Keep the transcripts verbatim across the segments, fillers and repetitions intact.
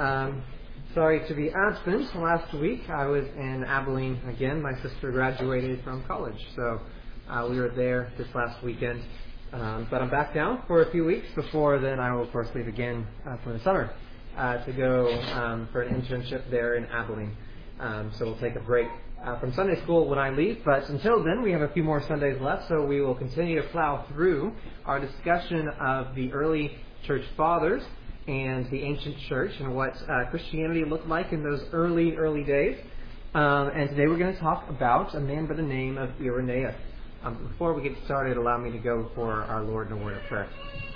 Um, sorry to be absent. Last week I was in Abilene again. My sister graduated from college, so uh, we were there this last weekend. Um, but I'm back now for a few weeks. Before then, I will of course leave again uh, for the summer uh, to go um, for an internship there in Abilene. Um, so we'll take a break uh, from Sunday school when I leave. But until then, we have a few more Sundays left, so we will continue to plow through our discussion of the early church fathers and the ancient church and what uh, Christianity looked like in those early, early days. Um, and today we're going to talk about a man by the name of Irenaeus. Um, before we get started, allow me to go before our Lord in a word of prayer.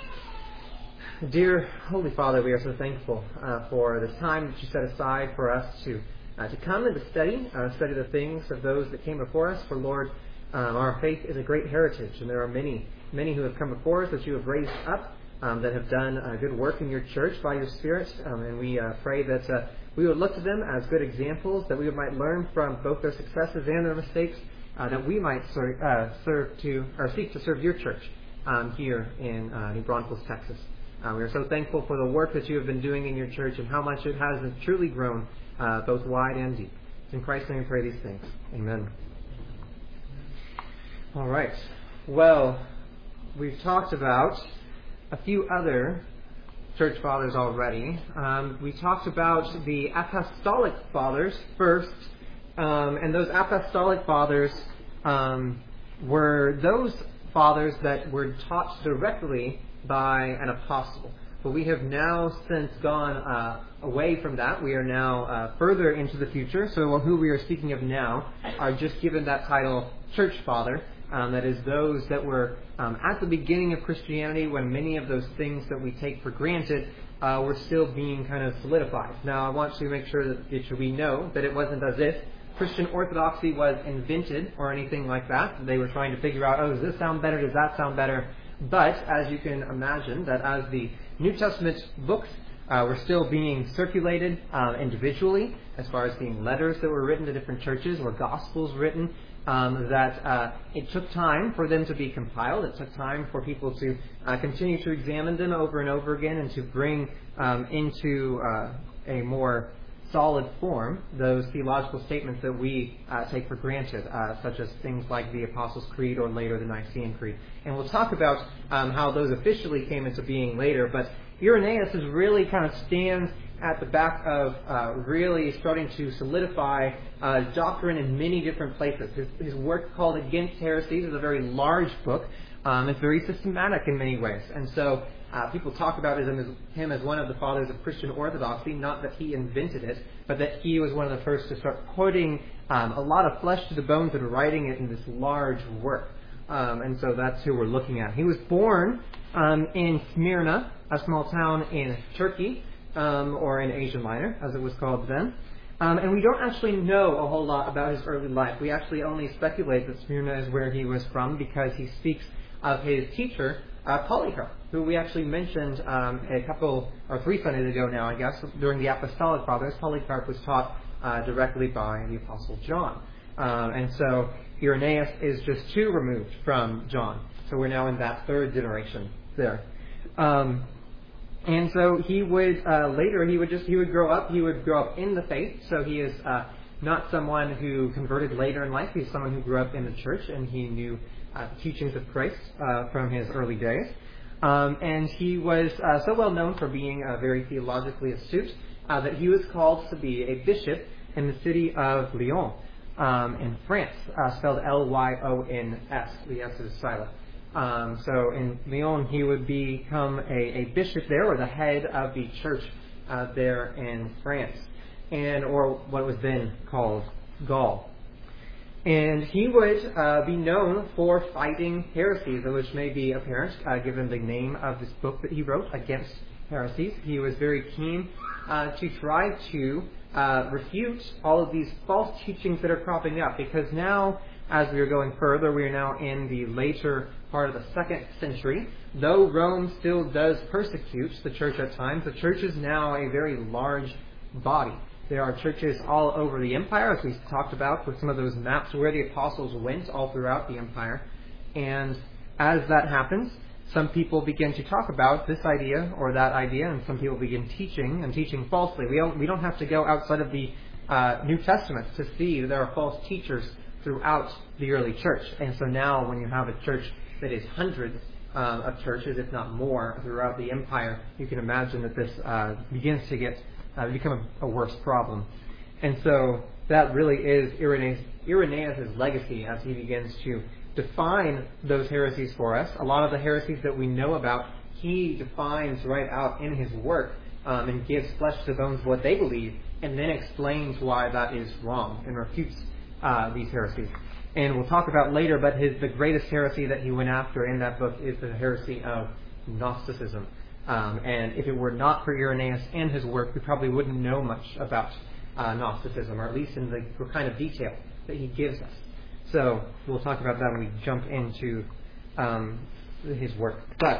Dear Holy Father, we are so thankful uh, for this time that you set aside for us to uh, to come and to study, uh, study the things of those that came before us. For Lord, um, our faith is a great heritage, and there are many, many who have come before us that you have raised up, um, that have done uh, good work in your church by your Spirit, um, and we uh, pray that uh, we would look to them as good examples, that we might learn from both their successes and their mistakes, uh, that we might serve, uh, serve to or seek to serve your church um, here in uh, New Braunfels, Texas. Uh, we are so thankful for the work that you have been doing in your church and how much it has truly grown, uh, both wide and deep. In Christ's name we pray these things. Amen. All right. Well, we've talked about a few other church fathers already. Um, we talked about the apostolic fathers first, um, and those apostolic fathers um, were those fathers that were taught directly by an apostle. But we have now since gone uh, away from that. We are now uh, further into the future. So who we are speaking of now are just given that title, church father. Um, that is those that were um, at the beginning of Christianity when many of those things that we take for granted uh, were still being kind of solidified. Now I want to make sure that it, we know that it wasn't as if Christian orthodoxy was invented or anything like that. They were trying to figure out, oh, does this sound better? Does that sound better? But as you can imagine, that as the New Testament books uh, were still being circulated um, individually, as far as being letters that were written to different churches or gospels written, um, that uh, it took time for them to be compiled. It took time for people to uh, continue to examine them over and over again and to bring um, into uh, a more solid form those theological statements that we uh, take for granted, uh, such as things like the Apostles' Creed or later the Nicene Creed. And we'll talk about um, how those officially came into being later, but Irenaeus is really kind of stands at the back of uh, really starting to solidify uh, doctrine in many different places. His, his work called Against Heresies is a very large book. Um, it's very systematic in many ways. And so uh, people talk about him as, him as one of the fathers of Christian orthodoxy, not that he invented it, but that he was one of the first to start putting um, a lot of flesh to the bones and writing it in this large work. Um, and so that's who we're looking at. He was born um, in Smyrna, a small town in Turkey, um, or in Asia Minor, as it was called then. Um, and we don't actually know a whole lot about his early life. We actually only speculate that Smyrna is where he was from because he speaks of his teacher, uh, Polycarp, who we actually mentioned um, a couple, or three Sundays ago now, I guess, during the Apostolic Fathers. Polycarp was taught uh, directly by the Apostle John. Um, and so Irenaeus is just two removed from John. So we're now in that third generation there. Um, and so he would, uh, later, he would just, he would grow up, he would grow up in the faith. So he is uh, not someone who converted later in life. He's someone who grew up in the church and he knew uh, teachings of Christ uh, from his early days. Um, and he was uh, so well known for being uh, very theologically astute uh, that he was called to be a bishop in the city of Lyon um, in France, uh, spelled L Y O N S. The S is silent. Um, so in Lyon, he would become a, a bishop there, or the head of the church uh, there in France, and or what was then called Gaul. And he would uh, be known for fighting heresies, which may be apparent uh, given the name of this book that he wrote, Against Heresies. He was very keen uh, to try to uh, refute all of these false teachings that are cropping up, because now, as we are going further, we are now in the later part of the second century. Though Rome still does persecute the church at times, the church is now a very large body. There are churches all over the empire, as we talked about with some of those maps where the apostles went all throughout the empire. And as that happens, some people begin to talk about this idea or that idea, and some people begin teaching and teaching falsely. We don't, we don't have to go outside of the uh, New Testament to see that there are false teachers throughout the early church. And so now when you have a church that is hundreds uh, of churches, if not more, throughout the empire, you can imagine that this uh, begins to get uh, become a, a worse problem. And so that really is Irenaeus, Irenaeus' legacy as he begins to define those heresies for us. A lot of the heresies that we know about, he defines right out in his work um, and gives flesh to the bones what they believe, and then explains why that is wrong and refutes uh, these heresies. And we'll talk about later, but his the greatest heresy that he went after in that book is the heresy of Gnosticism. Um, and if it were not for Irenaeus and his work, we probably wouldn't know much about uh, Gnosticism, or at least in the kind of detail that he gives us. So we'll talk about that when we jump into um, his work. But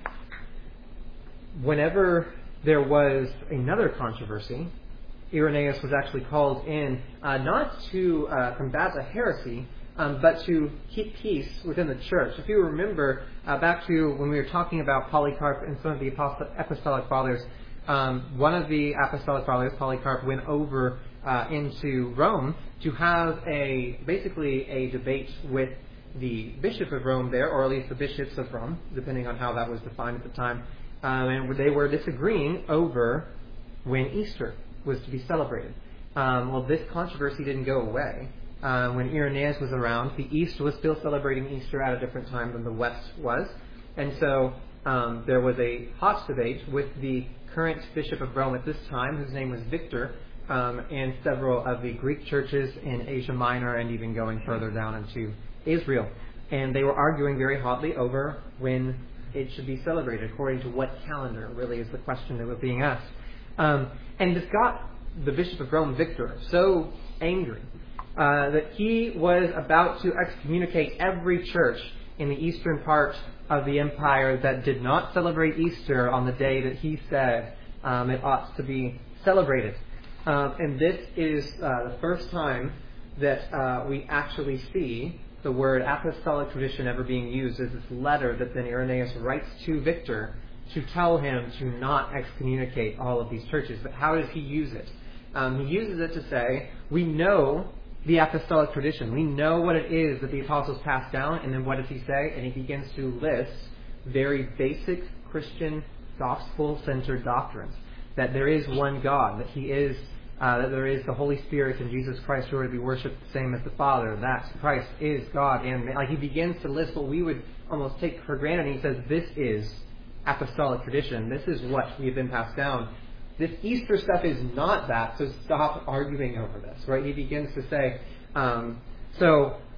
whenever there was another controversy, Irenaeus was actually called in uh, not to uh, combat a heresy, um, but to keep peace within the church. If you remember uh, back to when we were talking about Polycarp and some of the apostolic fathers, um, one of the apostolic fathers, Polycarp, went over Uh, into Rome to have a basically a debate with the Bishop of Rome there, or at least the bishops of Rome, depending on how that was defined at the time. Um, and they were disagreeing over when Easter was to be celebrated. Um, well, this controversy didn't go away. Uh, when Irenaeus was around, the East was still celebrating Easter at a different time than the West was. And so um, there was a hot debate with the current Bishop of Rome at this time, whose name was Victor, Um, and several of the Greek churches in Asia Minor, and even going further down into Israel. And they were arguing very hotly over when it should be celebrated, according to what calendar, really is the question that was being asked. Um, and this got the Bishop of Rome, Victor, so angry uh, that he was about to excommunicate every church in the eastern part of the empire that did not celebrate Easter on the day that he said um, it ought to be celebrated. Um, and this is uh, the first time that uh, we actually see the word apostolic tradition ever being used as this letter that then Irenaeus writes to Victor to tell him to not excommunicate all of these churches. But how does he use it? Um, he uses it to say, we know the apostolic tradition. We know what it is that the apostles passed down, and then what does he say? And he begins to list very basic Christian gospel-centered doctrines. That there is one God, that he is Uh, that there is the Holy Spirit and Jesus Christ who are to be worshipped the same as the Father. That Christ is God. And like he begins to list what we would almost take for granted. And he says, this is apostolic tradition. This is what we have been passed down. This Easter stuff is not that, so stop arguing over this. Right? He begins to say, um, so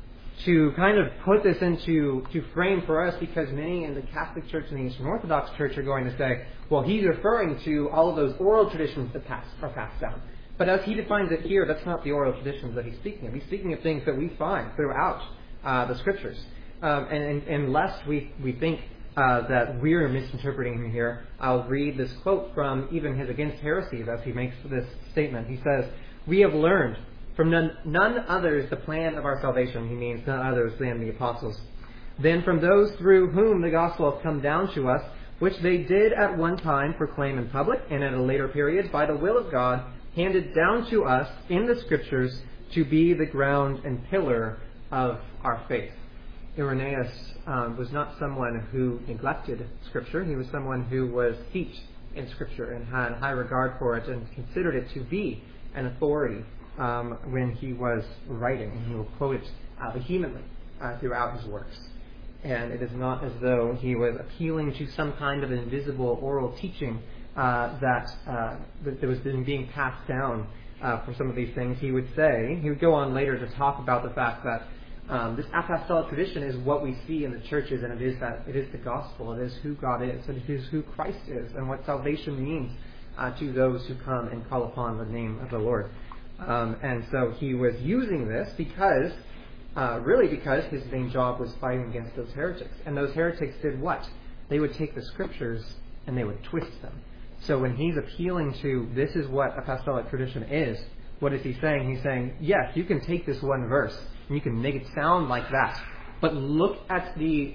to kind of put this into to frame for us, because many in the Catholic Church and the Eastern Orthodox Church are going to say, well, he's referring to all of those oral traditions that pass, are passed down. But as he defines it here, that's not the oral traditions that he's speaking of. He's speaking of things that we find throughout uh, the Scriptures. Um, and, and, and lest we, we think uh, that we're misinterpreting him here, I'll read this quote from even his Against Heresies as he makes this statement. He says, we have learned from none, none others the plan of our salvation. He means none others than the apostles. Then from those through whom the gospel has come down to us, which they did at one time proclaim in public, and at a later period, by the will of God, handed down to us in the Scriptures to be the ground and pillar of our faith. Irenaeus um, was not someone who neglected Scripture. He was someone who was steeped in Scripture and had high regard for it and considered it to be an authority um, when he was writing. And he will quote it uh, vehemently uh, throughout his works. And it is not as though he was appealing to some kind of invisible oral teaching Uh, that, uh, that was being passed down uh, for some of these things. He would say, he would go on later to talk about the fact that um, this apostolic tradition is what we see in the churches, and it is that it is the gospel, it is who God is, and it is who Christ is, and what salvation means uh, to those who come and call upon the name of the Lord. Um, and so he was using this because, uh, really because his main job was fighting against those heretics. And those heretics did what? They would take the Scriptures and they would twist them. So when he's appealing to this is what apostolic tradition is, what is he saying? He's saying, yes, you can take this one verse and you can make it sound like that, but look at the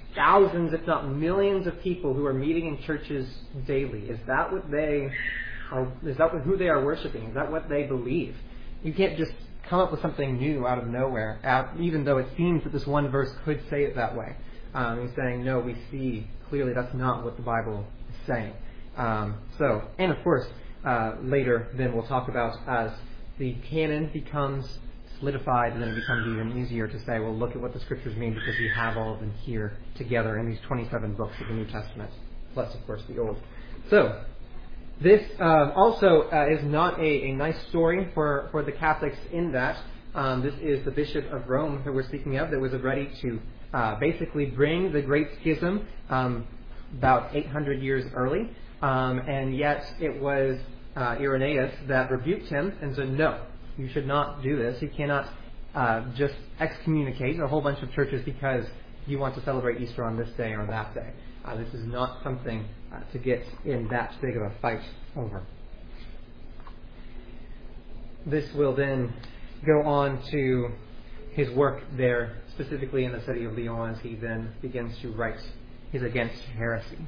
thousands, if not millions of people who are meeting in churches daily? Is that what they are, is that who they are worshiping? Is that what they believe? You can't just come up with something new out of nowhere, out, even though it seems that this one verse could say it that way. Um, he's saying, no, we see clearly that's not what the Bible is saying. Um, so, and of course, uh, later then we'll talk about as the canon becomes solidified, and then it becomes even easier to say, well, look at what the Scriptures mean, because we have all of them here together in these twenty-seven books of the New Testament, plus, of course, the Old. So, this uh, also uh, is not a, a nice story for, for the Catholics in that um, this is the Bishop of Rome that we're speaking of that was ready to uh, basically bring the Great Schism um, about eight hundred years early, um, and yet it was uh, Irenaeus that rebuked him and said, no, you should not do this. You cannot uh, just excommunicate a whole bunch of churches because you want to celebrate Easter on this day or that day. Uh, this is not something uh, to get in that big of a fight over. This will then go on to his work there, specifically in the city of Lyon, as he then begins to write his Against Heresies.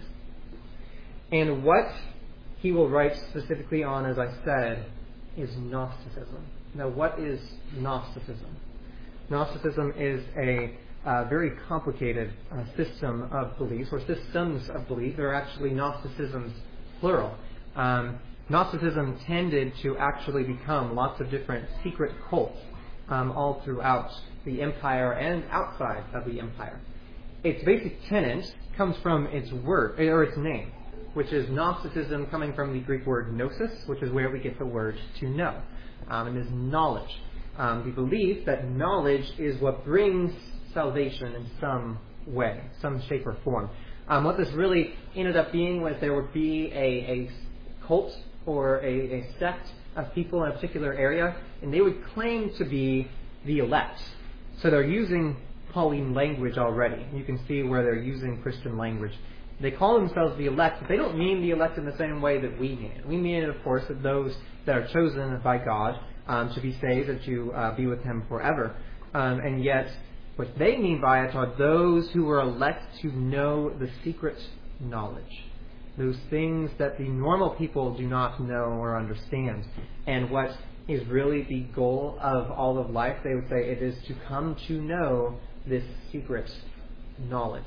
And what he will write specifically on, as I said, is Gnosticism. Now, what is Gnosticism? Gnosticism is a uh, very complicated uh, system of beliefs, or systems of belief. There are actually Gnosticisms, plural. Um, Gnosticism tended to actually become lots of different secret cults um, all throughout the empire and outside of the empire. Its basic tenet comes from its word, or its name, which is Gnosticism, coming from the Greek word gnosis, which is where we get the word to know. Um, and is knowledge. Um, the belief that knowledge is what brings salvation in some way, some shape or form. Um, what this really ended up being was there would be a, a cult or a, a sect of people in a particular area, and they would claim to be the elect. So they're using Pauline language already. You can see where they're using Christian language. They call themselves the elect, but they don't mean the elect in the same way that we mean it. We mean it, of course, that those that are chosen by God um, to be saved and to uh, be with Him forever. Um, and yet, what they mean by it are those who are elect to know the secret knowledge. Those things that the normal people do not know or understand. And what is really the goal of all of life, they would say it is to come to know this secret knowledge.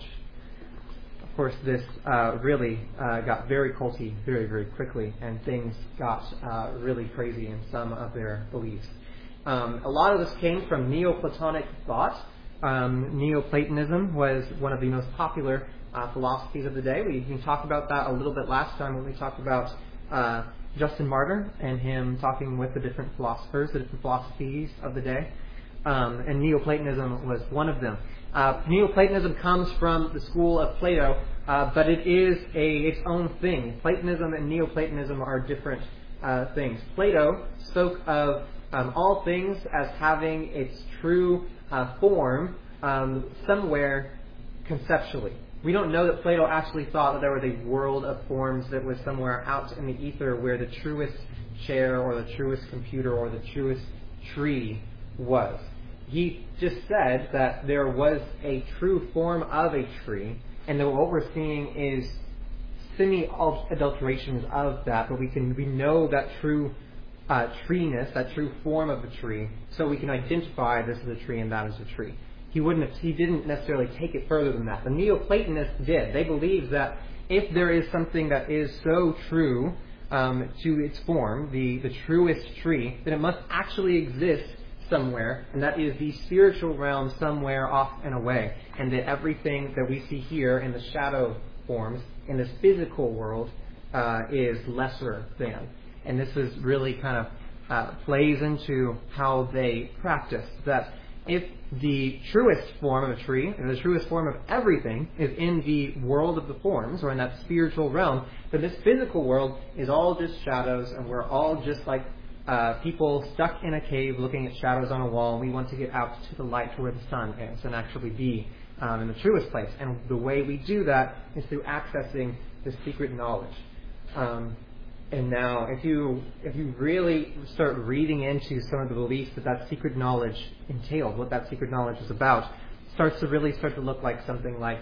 Of course, this uh, really uh, got very culty very, very quickly, and things got uh, really crazy in some of their beliefs. Um, a lot of this came from Neoplatonic thought. Um, Neoplatonism was one of the most popular uh, philosophies of the day. We, we talked about that a little bit last time when we talked about uh, Justin Martyr and him talking with the different philosophers, the different philosophies of the day. Um, and Neoplatonism was one of them. Uh, Neoplatonism comes from the school of Plato, uh, but it is a its own thing. Platonism and Neoplatonism are different uh, things. Plato spoke of um, all things as having its true uh, form um, somewhere conceptually. We don't know that Plato actually thought that there was a world of forms that was somewhere out in the ether where the truest chair or the truest computer or the truest tree was. He just said that there was a true form of a tree, and that what we're seeing is semi-adulterations of that, but we can we know that true uh, treeness, that true form of the tree, so we can identify this as a tree and that is a tree. He wouldn't have, he didn't necessarily take it further than that. The Neoplatonists did. They believed that if there is something that is so true um, to its form, the, the truest tree, then it must actually exist somewhere, and that is the spiritual realm somewhere off and away, and that everything that we see here in the shadow forms in this physical world uh, is lesser than. And this is really kind of uh, plays into how they practice that. If the truest form of a tree, and the truest form of everything, is in the world of the forms, or in that spiritual realm, then this physical world is all just shadows, and we're all just like uh, people stuck in a cave looking at shadows on a wall, and we want to get out to the light to where the sun is, and actually be um, in the truest place. And the way we do that is through accessing this secret knowledge. Um, And now, if you if you really start reading into some of the beliefs that that secret knowledge entails, what that secret knowledge is about, starts to really start to look like something like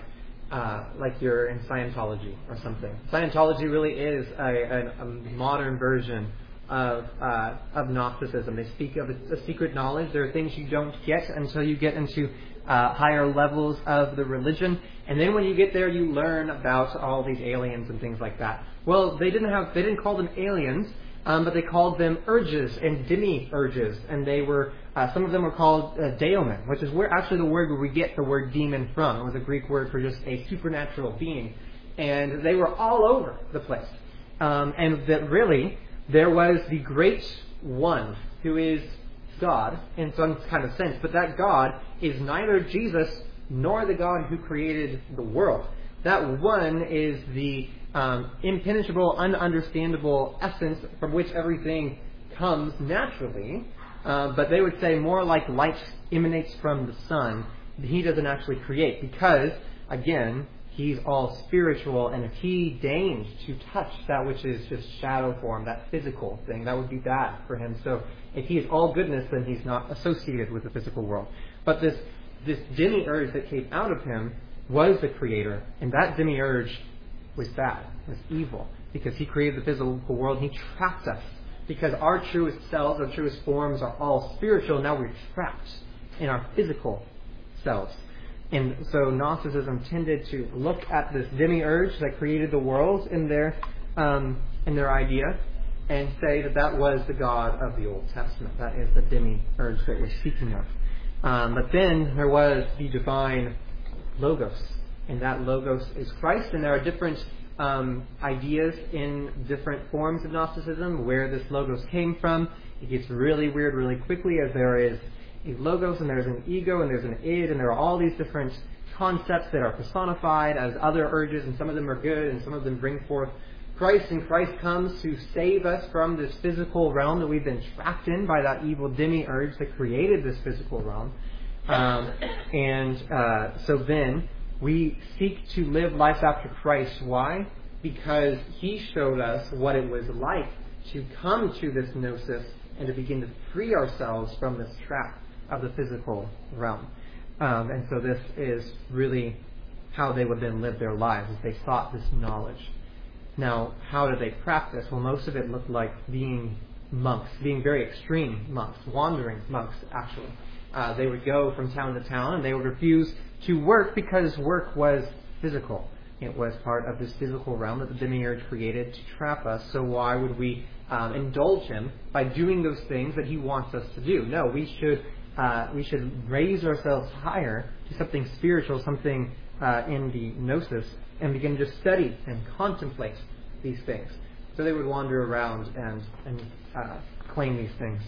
uh, like you're in Scientology or something. Scientology really is a, a, a modern version of uh, of Gnosticism. They speak of a, a secret knowledge. There are things you don't get until you get into uh, higher levels of the religion, and then when you get there, you learn about all these aliens and things like that. Well, they didn't have they didn't call them aliens, um, but they called them urges and demi-urges, and they were uh, some of them were called uh, daemon, which is where actually the word where we get the word demon from. It was a Greek word for just a supernatural being, and they were all over the place, um, and that really. There was the great one who is God in some kind of sense, but that God is neither Jesus nor the God who created the world. That one is the um, impenetrable, ununderstandable essence from which everything comes naturally, uh, but they would say more like light emanates from the sun. He doesn't actually create because, again, He's all spiritual, and if He deigned to touch that which is just shadow form, that physical thing, that would be bad for Him. So if He is all goodness, then He's not associated with the physical world. But this this demiurge that came out of Him was the Creator, and that demiurge was bad, was evil, because He created the physical world, and He trapped us. Because our truest selves, our truest forms are all spiritual, now we're trapped in our physical selves. And so Gnosticism tended to look at this demiurge that created the world in their um, in their idea and say that that was the God of the Old Testament. That is the demiurge that we're speaking of. Um, but then there was the divine Logos, and that Logos is Christ. And there are different um, ideas in different forms of Gnosticism where this Logos came from. It gets really weird really quickly, as there is a logos, and there's an ego, and there's an id, and there are all these different concepts that are personified as other urges, and some of them are good, and some of them bring forth Christ, and Christ comes to save us from this physical realm that we've been trapped in by that evil demiurge that created this physical realm. Um, and uh, so then we seek to live life after Christ. Why? Because He showed us what it was like to come to this gnosis and to begin to free ourselves from this trap of the physical realm. Um, and so this is really how they would then live their lives, as they sought this knowledge. Now, how did they practice? Well, most of it looked like being monks, being very extreme monks, wandering monks, actually. Uh, they would go from town to town, and they would refuse to work because work was physical. It was part of this physical realm that the demiurge created to trap us. So why would we um, indulge him by doing those things that he wants us to do? No, we should uh, we should raise ourselves higher to something spiritual, something uh, in the gnosis, and begin to study and contemplate these things. So they would wander around and and uh, claim these things.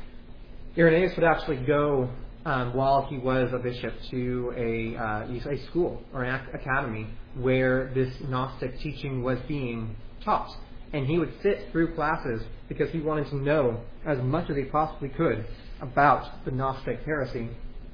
Irenaeus would actually go um, while he was a bishop to a uh, a school or an academy where this Gnostic teaching was being taught. And he would sit through classes because he wanted to know as much as he possibly could about the Gnostic heresy,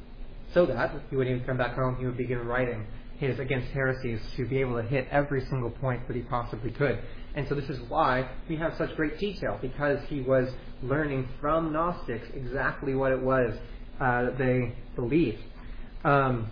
so that when he would come back home, he would begin writing his Against Heresies to be able to hit every single point that he possibly could. And so this is why we have such great detail, because he was learning from Gnostics exactly what it was uh, that they believed. Um,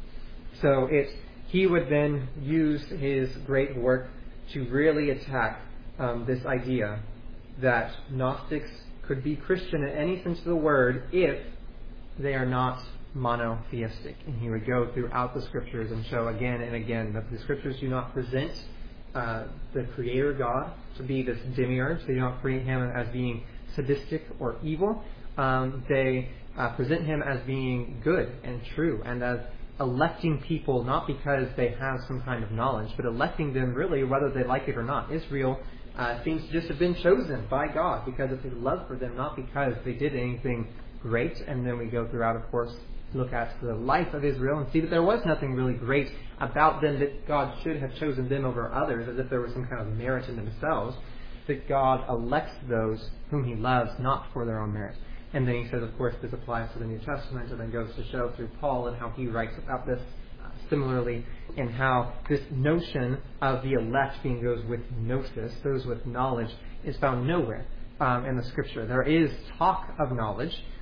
so it's he would then use his great work to really attack um, this idea that Gnostics could be Christian in any sense of the word if they are not monotheistic. And he would go throughout the Scriptures and show again and again that the Scriptures do not present uh, the Creator God to be this demiurge. They do not present him as being sadistic or evil. Um, they uh, present him as being good and true, and as electing people not because they have some kind of knowledge, but electing them really whether they like it or not. Israel uh, seems to just have been chosen by God because of his love for them, not because they did anything great. And then we go throughout, of course, look at the life of Israel and see that there was nothing really great about them, that God should have chosen them over others, as if there was some kind of merit in themselves, that God elects those whom he loves not for their own merit. And then he says, of course, this applies to the New Testament, and then goes to show through Paul and how he writes about this uh, similarly, and how this notion of the elect being those with gnosis, those with knowledge, is found nowhere um, in the Scripture. There is talk of knowledge,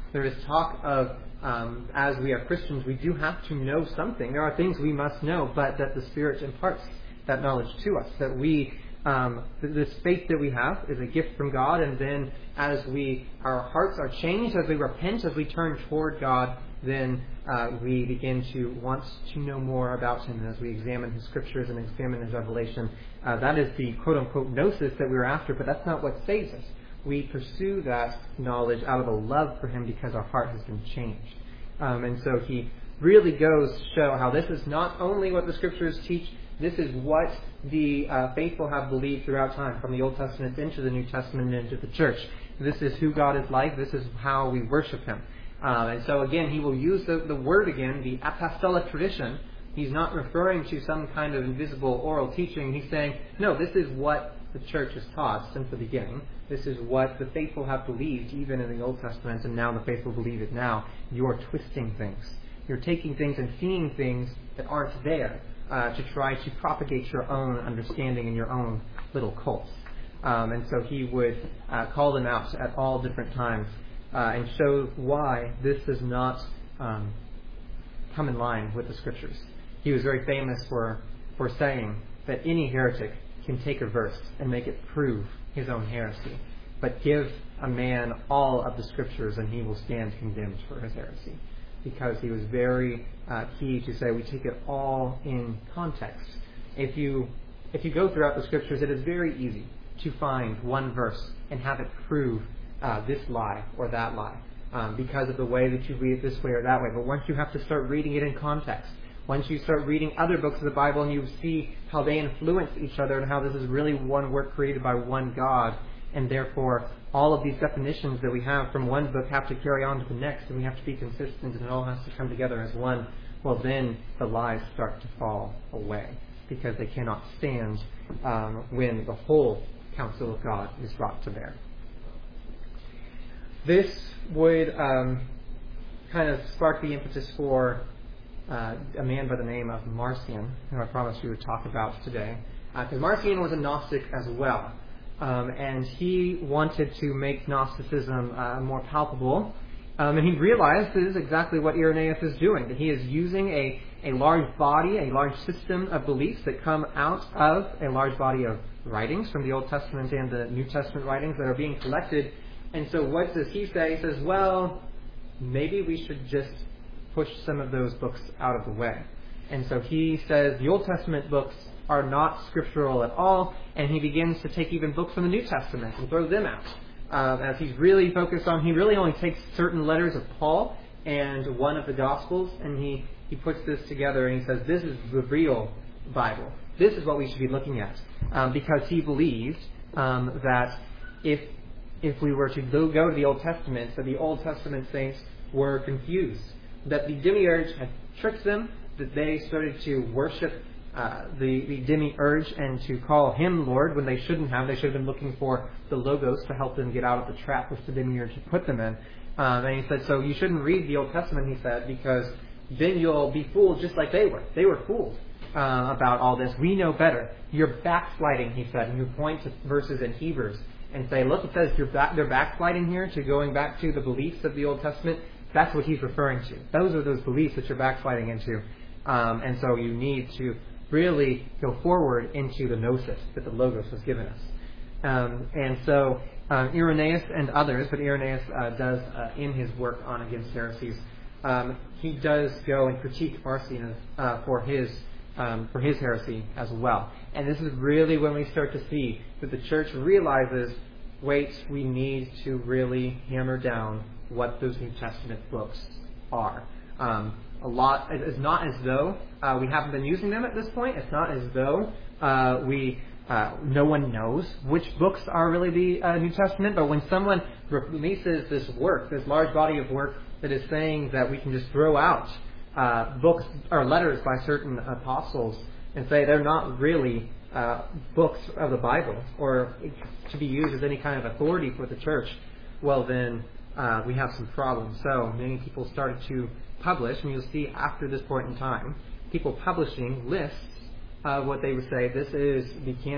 There is talk of, um, as we are Christians, we do have to know something. There are things we must know, but that the Spirit imparts that knowledge to us. That we, um, this faith that we have is a gift from God, and then as we, our hearts are changed, as we repent, as we turn toward God, then uh, we begin to want to know more about Him. And as we examine His Scriptures and examine His revelation, uh, that is the quote-unquote gnosis that we're after, but that's not what saves us. We pursue that knowledge out of a love for Him because our heart has been changed. Um, and so he really goes to show how this is not only what the Scriptures teach, this is what the uh, faithful have believed throughout time, from the Old Testament into the New Testament and into the church. This is who God is like. This is how we worship Him. Uh, and so again, he will use the, the word again, the apostolic tradition. He's not referring to some kind of invisible oral teaching. He's saying, no, this is what the church has taught since the beginning. This is what the faithful have believed even in the Old Testament, and now the faithful believe it now. You're twisting things. You're taking things and seeing things that aren't there uh, to try to propagate your own understanding in your own little cults. Um, and so he would uh, call them out at all different times uh, and show why this does not um, come in line with the Scriptures. He was very famous for, for saying that any heretic can take a verse and make it prove his own heresy, but give a man all of the Scriptures and he will stand condemned for his heresy, because he was very uh, key to say we take it all in context. If you if you go throughout the Scriptures, it is very easy to find one verse and have it prove uh, this lie or that lie um, because of the way that you read it this way or that way. But once you have to start reading it in context, once you start reading other books of the Bible and you see how they influence each other and how this is really one work created by one God, and therefore all of these definitions that we have from one book have to carry on to the next, and we have to be consistent, and it all has to come together as one, well then the lies start to fall away, because they cannot stand um, when the whole counsel of God is brought to bear. This would um, kind of spark the impetus for Uh, a man by the name of Marcion, who I promised we would talk about today. Because uh, Marcion was a Gnostic as well. Um, and he wanted to make Gnosticism uh, more palpable. Um, and he realized this is exactly what Irenaeus is doing. That he is using a, a large body, a large system of beliefs that come out of a large body of writings from the Old Testament and the New Testament writings that are being collected. And so what does he say? He says, well, maybe we should just push some of those books out of the way. And so he says the Old Testament books are not scriptural at all, and he begins to take even books from the New Testament and throw them out. Uh, as he's really focused on, he really only takes certain letters of Paul and one of the Gospels, and he, he puts this together and he says this is the real Bible. This is what we should be looking at. Um, because he believed um, that if if we were to go, go to the Old Testament, that the Old Testament saints were confused, that the demiurge had tricked them, that they started to worship uh, the, the demiurge and to call him Lord when they shouldn't have. They should have been looking for the Logos to help them get out of the trap which the demiurge had put them in. Um, and he said, so you shouldn't read the Old Testament, he said, because then you'll be fooled just like they were. They were fooled uh, about all this. We know better. You're backsliding, he said. And you point to verses in Hebrews and say, look, it says you're back, they're backsliding here to going back to the beliefs of the Old Testament. That's what he's referring to. Those are those beliefs that you're backsliding into. Um, and so you need to really go forward into the gnosis that the Logos has given us. Um, and so uh, Irenaeus and others, but Irenaeus uh, does, uh, in his work on Against Heresies, um, he does go and critique Marcion uh, for his um, for his heresy as well. And this is really when we start to see that the church realizes, wait, we need to really hammer down what those New Testament books are. Um, a lot. It's not as though uh, we haven't been using them at this point. It's not as though uh, we uh, no one knows which books are really the uh, New Testament. But when someone releases this work, this large body of work that is saying that we can just throw out uh, books or letters by certain apostles and say they're not really uh, books of the Bible or to be used as any kind of authority for the church, well then, Uh, we have some problems. So many people started to publish, and you'll see after this point in time, people publishing lists of what they would say this is the canon.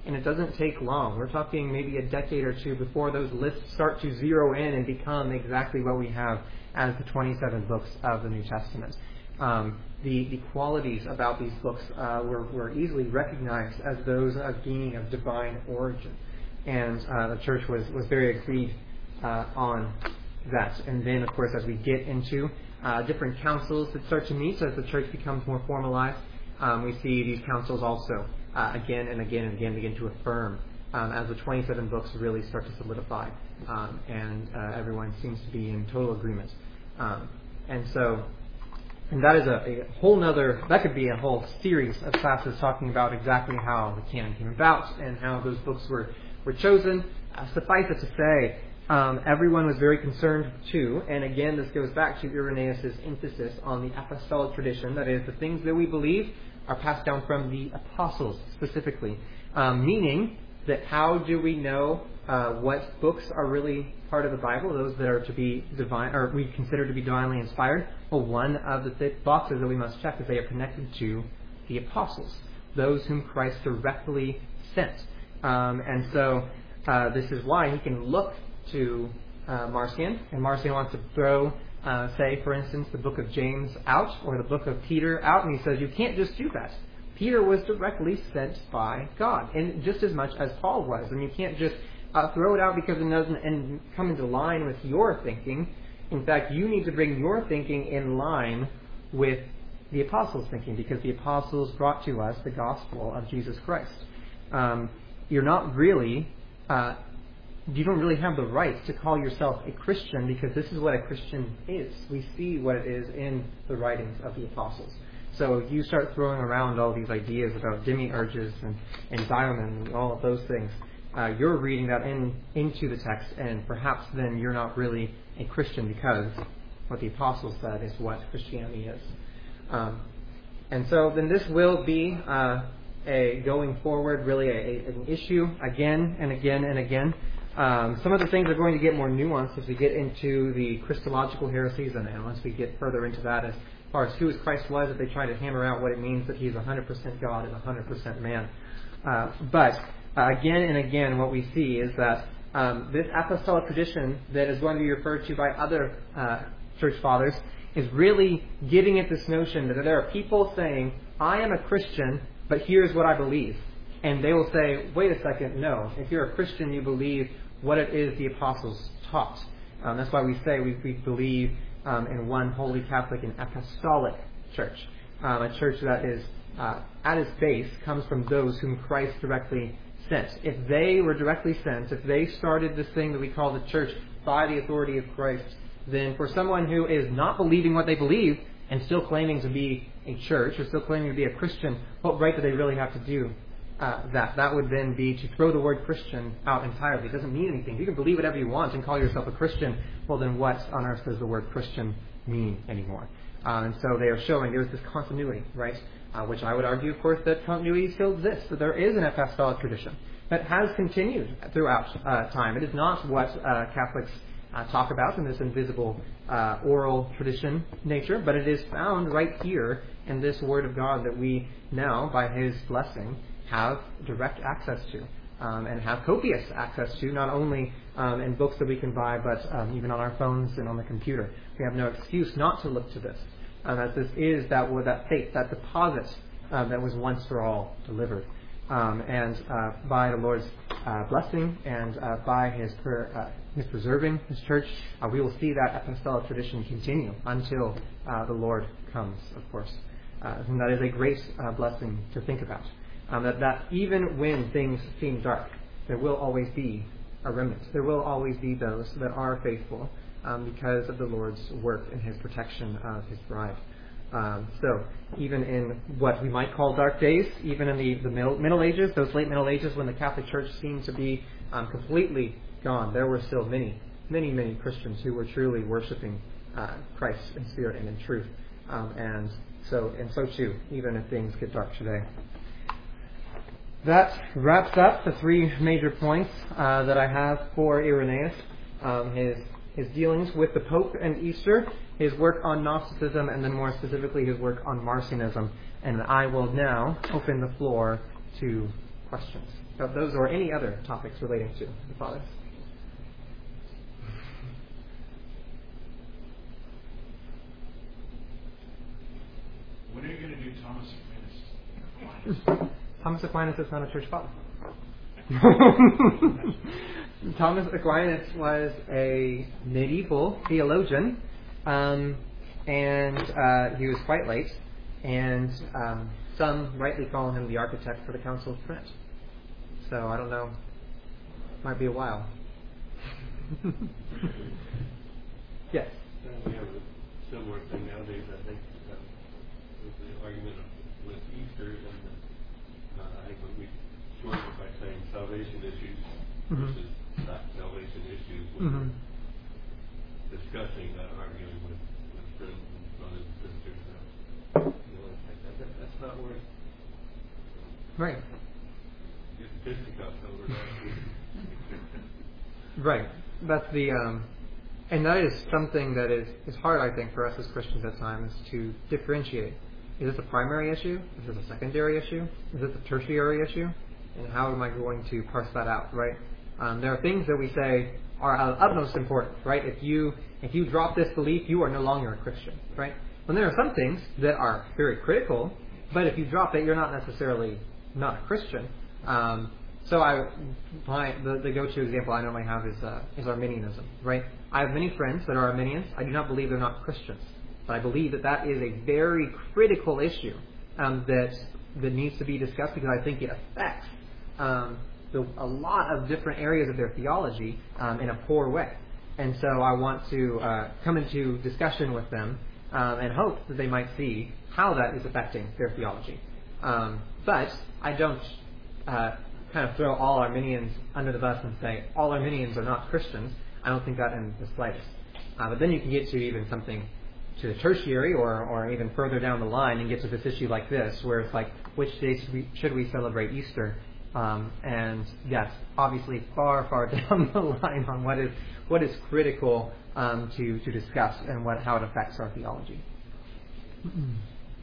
and it doesn't take long. We're talking maybe a decade or two before those lists start to zero in and become exactly what we have as the twenty-seven books of the New Testament. Um, the, the qualities about these books uh, were, were easily recognized as those of being of divine origin. And uh, the church was, was very agreed uh, on that. And then, of course, as we get into uh, different councils that start to meet, as the church becomes more formalized, um, we see these councils also uh, again and again and again begin to affirm um, as the twenty-seven books really start to solidify. Um, and uh, everyone seems to be in total agreement. Um, and so... And that is a, a whole nother, that could be a whole series of classes talking about exactly how the canon came about and how those books were, were chosen. Uh, suffice it to say, um, everyone was very concerned too, and again this goes back to Irenaeus' emphasis on the apostolic tradition, that is, the things that we believe are passed down from the apostles specifically, um, meaning that how do we know uh, what books are really part of the Bible, those that are to be divine, or we consider to be divinely inspired? Well, one of the th- boxes that we must check is they are connected to the apostles, those whom Christ directly sent. Um, and so uh, this is why he can look to uh, Marcion, and Marcion wants to throw, uh, say, for instance, the book of James out or the book of Peter out, and he says, you can't just do that. Peter was directly sent by God, and just as much as Paul was. And you can't just uh, throw it out because it doesn't and come into line with your thinking. In fact, you need to bring your thinking in line with the apostles' thinking, because the apostles brought to us the gospel of Jesus Christ. Um, you're not really, uh, you don't really have the right to call yourself a Christian, because this is what a Christian is. We see what it is in the writings of the apostles. So if you start throwing around all these ideas about demiurges and, and diamond and all of those things, uh, you're reading that in into the text, and perhaps then you're not really a Christian, because what the apostles said is what Christianity is. Um, and so then this will be uh, a going forward, really a, an issue again and again and again. Um, some of the things are going to get more nuanced as we get into the Christological heresies, and, and once we get further into that, as far as who is Christ was, if they try to hammer out what it means that he's one hundred percent God and one hundred percent man. Uh, but uh, again and again, what we see is that um, this apostolic tradition that is going to be referred to by other uh, church fathers is really getting at this notion that there are people saying, I am a Christian, but here's what I believe. And they will say, wait a second, no. If you're a Christian, you believe what it is the apostles taught. Um, that's why we say we, we believe um, in one holy Catholic and apostolic church. Um, a church that is, uh, at its base, comes from those whom Christ directly sent. If they were directly sent, if they started this thing that we call the church by the authority of Christ, then for someone who is not believing what they believe and still claiming to be a church or still claiming to be a Christian, what right do they really have to do uh, that? That would then be to throw the word Christian out entirely. It doesn't mean anything. You can believe whatever you want and call yourself a Christian. Well, then what on earth does the word Christian mean anymore? Uh, and so they are showing there's this continuity, right? Uh, which I would argue, of course, that continuity still exists. That there is an apostolic tradition that has continued throughout uh, time. It is not what uh, Catholics Uh, talk about in this invisible uh, oral tradition nature, but it is found right here in this Word of God that we now, by His blessing, have direct access to um, and have copious access to, not only um, in books that we can buy, but um, even on our phones and on the computer. We have no excuse not to look to this, um, as this is that that faith, that deposit uh, that was once for all delivered. Um, and uh, by the Lord's uh, blessing and uh, by His per, uh, His preserving His church, uh, we will see that apostolic tradition continue until uh, the Lord comes, of course. Uh, and that is a great uh, blessing to think about. Um, that, that even when things seem dark, there will always be a remnant. There will always be those that are faithful um, because of the Lord's work and His protection of His bride. Um, so, even in what we might call dark days, even in the, the middle, middle Ages, those late Middle Ages when the Catholic Church seemed to be um, completely gone, there were still many, many, many Christians who were truly worshiping uh, Christ in spirit and in truth. Um, and so, and so too, even if things get dark today. That wraps up the three major points uh, that I have for Irenaeus. Um, his his dealings with the Pope and Easter, his work on Gnosticism, and then more specifically his work on Marcionism. And I will now open the floor to questions. about those or any other topics relating to the fathers. When are you going to do Thomas Aquinas? Thomas Aquinas is not a church father. Thomas Aquinas was a medieval theologian, um, and uh, he was quite late, and um, some rightly call him the architect for the Council of Trent. So I don't know, might be a while. Yes? We have a similar thing nowadays, I think, uh, with the argument with Easter, and uh, I think when we shorten it by saying salvation issues Mm-hmm. versus not salvation issues, when Mm-hmm. we're discussing, uh, arguing with, with friends and brothers and sisters, uh, you know, like that, that, that's not worth Right. getting fisticuffs over that. Right. That's the, um, and that is something that is, is hard, I think, for us as Christians at times to differentiate. Is this a primary issue? Is this a secondary issue? Is this a tertiary issue? And how am I going to parse that out, right? Um, there are things that we say are of utmost importance, right? If you if you drop this belief, you are no longer a Christian, right? And there are some things that are very critical, but if you drop it, you're not necessarily not a Christian. Um, so I, my, the, the go-to example I normally have is uh, is Arminianism, right? I have many friends that are Arminians. I do not believe they're not Christians, but I believe that that is a very critical issue um, that that needs to be discussed because I think it affects um, the, a lot of different areas of their theology um, in a poor way. And so I want to uh, come into discussion with them um, and hope that they might see how that is affecting their theology. Um, but I don't uh, kind of throw all Arminians under the bus and say all Arminians are not Christians. I don't think that in the slightest. Uh, but then you can get to even something to the tertiary or, or even further down the line and get to this issue like this, where it's like, which day should we, should we celebrate Easter? Um, and yes, obviously far, far down the line on what is what is critical um, to, to discuss and what how it affects our theology. Mm-mm.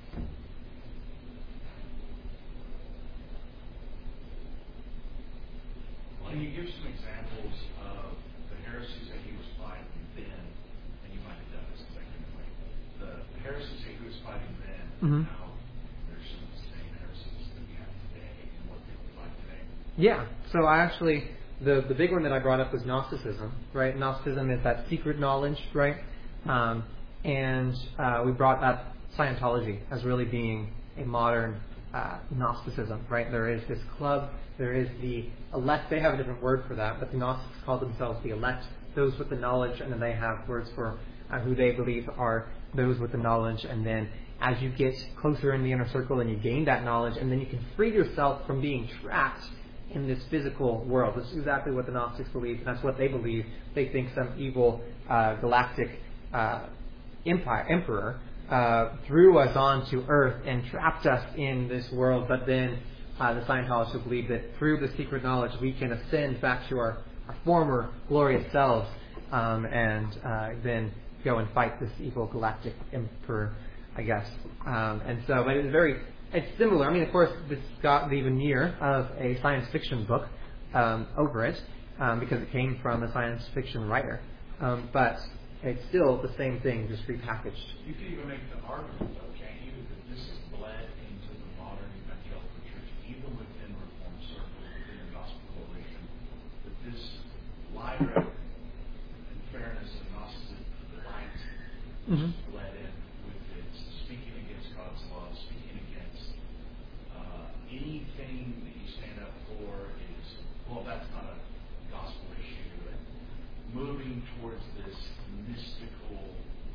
Can you give some examples of the heresies that he was fighting then, and you might have done this secondly, the heresies that he was fighting then, Mm-hmm. and how there's some of the same heresies that we have today, and what people fight today? Yeah, so I actually, the, the big one that I brought up was Gnosticism, right? Gnosticism is that secret knowledge, right? Um, and uh, we brought up Scientology as really being a modern uh, Gnosticism, right? There is this club, there is the elect, they have a different word for that, but the Gnostics call themselves the elect, those with the knowledge, and then they have words for uh, who they believe are those with the knowledge, and then as you get closer in the inner circle and you gain that knowledge, and then you can free yourself from being trapped in this physical world. This is exactly what the Gnostics believe, and that's what they believe. They think some evil uh, galactic uh, empire, emperor uh, threw us onto Earth and trapped us in this world, but then uh, the Scientologists believe that through the secret knowledge we can ascend back to our, our former glorious selves um, and uh, then go and fight this evil galactic emperor, I guess. Um, and so, but it's very, it's similar. I mean, of course, it's got the veneer of a science fiction book um, over it um, because it came from a science fiction writer. Um, but it's still the same thing, just repackaged. You could even make the argument, though, can't you, that this has bled into the modern evangelical church, even within Reformed circles, within the Gospel Coalition, that this lighter and fairness and Gnosticism, the light, Mm-hmm. bled in with its speaking against God's love, speaking against uh, anything that you stand up for is, well, that's not a gospel issue, and moving towards this mystical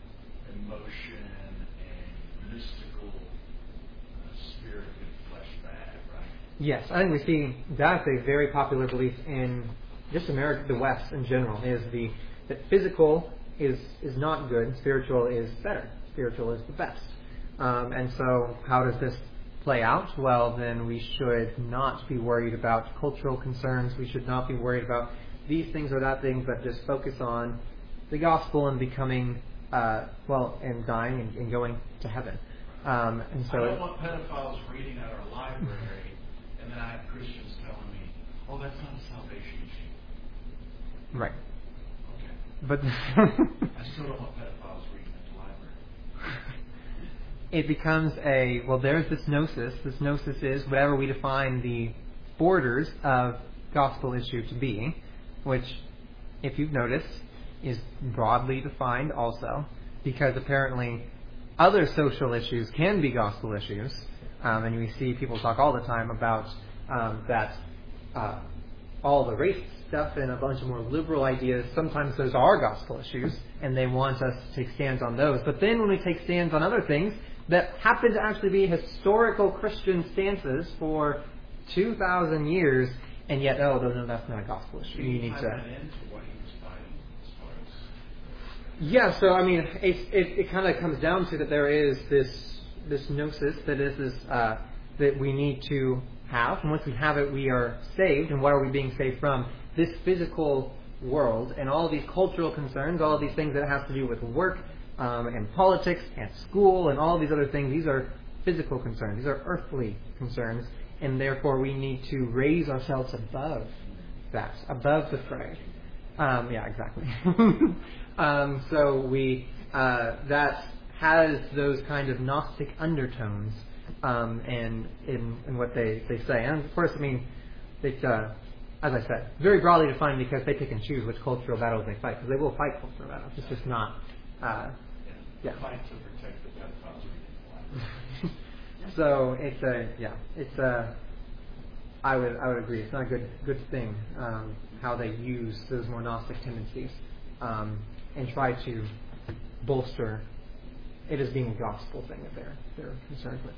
emotion and mystical uh, spirit and flesh bag, right? Yes, I think we see that's a very popular belief in just America, the West in general, is the that physical is is not good, spiritual is better, spiritual is the best. Um, and so how does this play out? Well, then we should not be worried about cultural concerns. We should not be worried about these things or that thing, but just focus on the gospel and becoming, uh, well, and dying and, and going to heaven. Um, and so I don't want pedophiles reading at our library, and then I have Christians telling me, Oh, that's not a salvation issue. Right. Okay. But I still don't want pedophiles reading at the library. it becomes a, well, there's this gnosis. This gnosis is whatever we define the borders of gospel issue to be, which, if you've noticed, is broadly defined also, because apparently other social issues can be gospel issues. Um, and we see people talk all the time about um, that uh, all the race stuff and a bunch of more liberal ideas, sometimes those are gospel issues, and they want us to take stands on those. But then when we take stands on other things that happen to actually be historical Christian stances for two thousand years, and yet, oh, no, no, that's not a gospel issue. You need to... Yeah, so I mean, it it, it kind of comes down to that there is this this gnosis that is this uh, that we need to have, and once we have it, we are saved. And what are we being saved from? This physical world and all of these cultural concerns, all of these things that have to do with work um, and politics and school and all of these other things. These are physical concerns. These are earthly concerns, and therefore we need to raise ourselves above that, above the fray. Um, yeah, exactly. um, so we uh, that has those kind of Gnostic undertones um, and in, in what they, they say. And of course, I mean, it's, uh, as I said, very broadly defined because they pick and choose which cultural battles they fight, because they will fight cultural battles. It's just not. Uh, yeah. Fight to protect the pedophiles. So it's a yeah, it's a. I would I would agree. It's not a good good thing um, how they use those more Gnostic tendencies um, and try to bolster it as being a gospel thing that they're they're concerned with.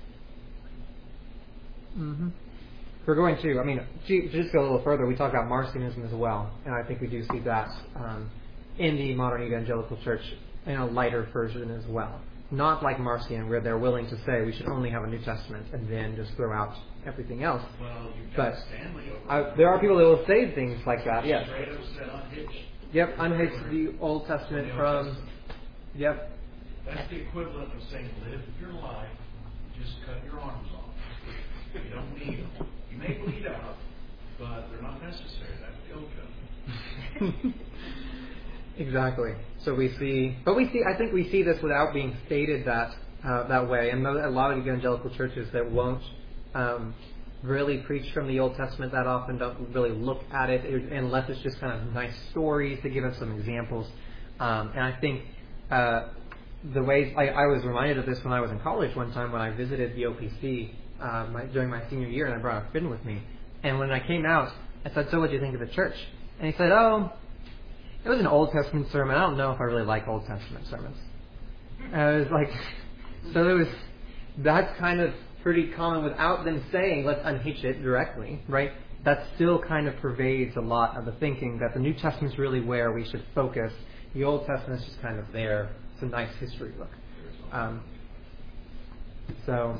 Mm-hmm. We're going to. I mean, to, to just go a little further, we talk about Marcionism as well, and I think we do see that um, in the modern evangelical church in a lighter version as well. Not like Marcion, where they're willing to say we should only have a New Testament and then just throw out everything else. Well, you've but got Stanley over uh, there are people that will say things like that. Yes. Straight up said unhitched. Yep, unhitch the Old Testament the Old from. Testament. Yep. That's the equivalent of saying, live your life, just cut your arms off. You don't need them. You may bleed out, but they're not necessary. That's yoga. Exactly. So we see, but we see. I think we see this without being stated that uh, that way. And a lot of evangelical churches that won't um, really preach from the Old Testament that often don't really look at it unless it's just kind of nice stories to give us some examples. Um, and I think uh, the ways I, I was reminded of this when I was in college one time when I visited the O P C uh, my, during my senior year, and I brought a friend with me. And when I came out, I said, "So, what do you think of the church?" And he said, "Oh, it was an Old Testament sermon. I don't know if I really like Old Testament sermons." And I was like, so there was, that's kind of pretty common without them saying, let's unhitch it directly, right? That still kind of pervades a lot of the thinking that the New Testament's really where we should focus. The Old Testament's just kind of there. It's a nice history book. Um, so,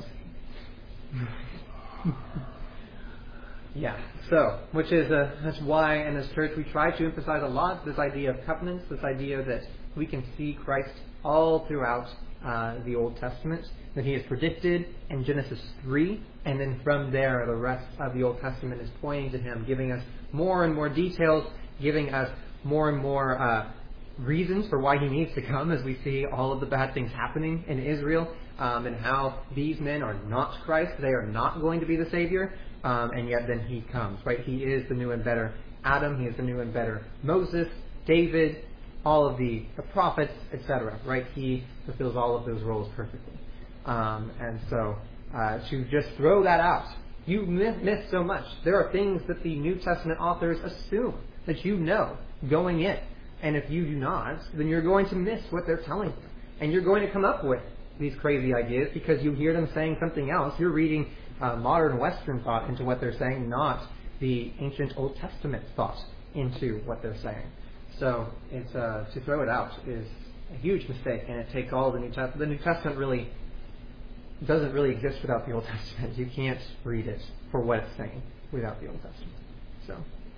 yeah. So, which is a, that's why in this church we try to emphasize a lot this idea of covenants, this idea that we can see Christ all throughout uh, the Old Testament, that He is predicted in Genesis three, and then from there the rest of the Old Testament is pointing to Him, giving us more and more details, giving us more and more uh, reasons for why He needs to come, as we see all of the bad things happening in Israel, um, and how these men are not Christ, they are not going to be the Savior. Um, and yet then He comes, right? He is the new and better Adam. He is the new and better Moses, David, all of the, the prophets, et cetera, right? He fulfills all of those roles perfectly. Um, and so uh, to just throw that out, you miss, miss so much. There are things that the New Testament authors assume that you know going in. And if you do not, then you're going to miss what they're telling you. And you're going to come up with these crazy ideas because you hear them saying something else. You're reading Uh, modern Western thought into what they're saying, not the ancient Old Testament thought into what they're saying. So it's uh, to throw it out is a huge mistake, and it takes all the New Testament. The New Testament really doesn't really exist without the Old Testament. You can't read it for what it's saying without the Old Testament. So,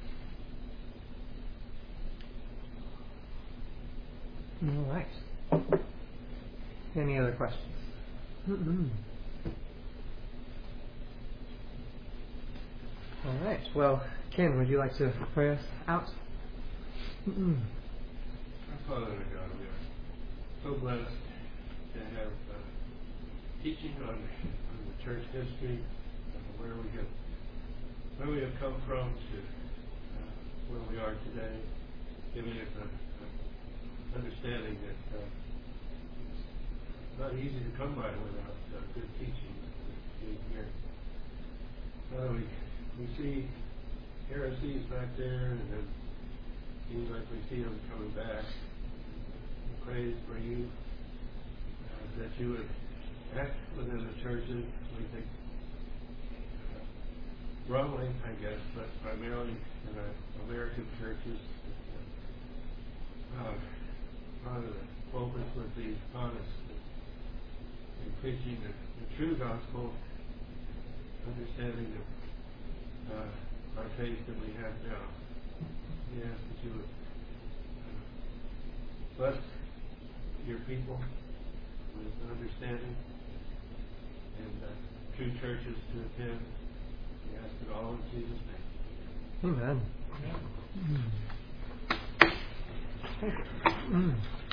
all right. Any other questions? Mm-mm. All right. Well, Ken, would you like to pray us out? Mm-mm. Our Father and God, we are so blessed to have uh, teaching on, on the church history, uh, where we have where we have come from to uh, where we are today, giving us a, a understanding that uh, it's not easy to come by without uh, good teaching being here. Uh, we we see heresies back there, and then seems like we see them coming back. We praise for you uh, that you would act within the churches. We think uh, wrongly, I guess, but primarily in our American churches. Uh, part of the focus would be honest in preaching the, the true gospel, understanding of uh, our faith that we have now. We ask that you would uh, bless your people with understanding and uh, true churches to attend. We ask it all in Jesus' name. Amen. Yeah. Mm. Thank you. Mm.